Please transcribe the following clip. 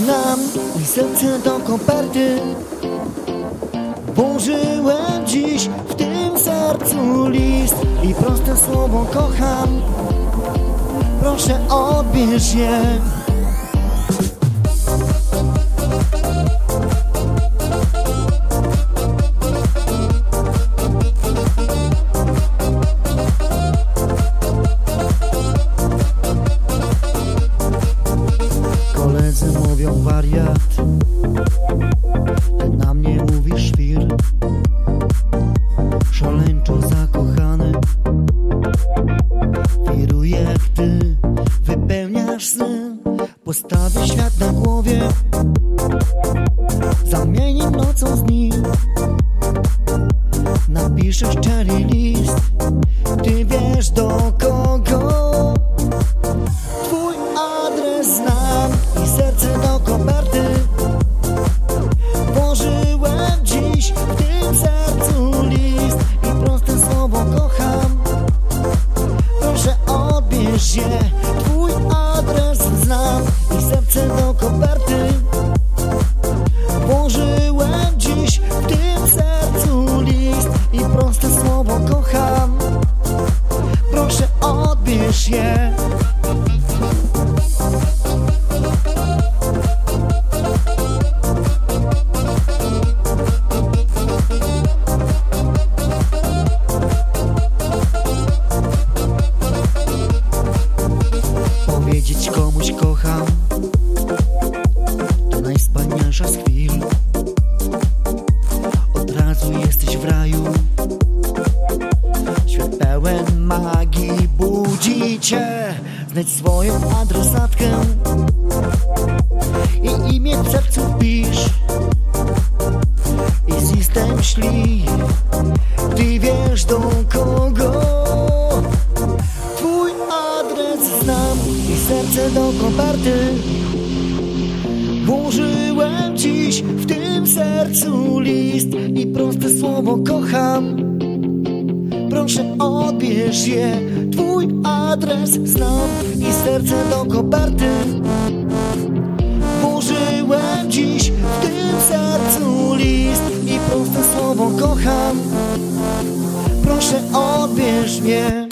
znam i serce do koperty. Włożyłem dziś w tym sercu list i proste słowo kocham. Proszę odbierz je. Koledzy mówią wariat, ty na mnie mówisz świr. Szaleńczo zakochany, wiruję jak ty, wypełniasz sny. Postawię świat na głowie, zamienię nocą z dni. Napiszę szczery list, ty wiesz do kogo. Twój adres znam i serce do koperty. Włożyłem dziś w tym sercu list i proste słowo kocham. Proszę odbierz je. Twój adres znam i serce do koperty. Włożyłem dziś w tym sercu list i proste słowo kocham. Proszę odbierz je. Powiedzieć komuś kocham to najwspanialsza z chwil. Od razu jesteś w raju. Świat pełen magii budzi cię. Znajdź swoją adresatkę i imię w sercu wpisz i z listem ślij. Ty wiesz do kogo. Twój adres znam i serce do koperty. Włożyłem dziś w tym sercu list i proste słowo kocham. Proszę odbierz je. Twój adres znam i serce do koperty. Włożyłem dziś w tym sercu list i proste słowo kocham. Proszę odbierz mnie.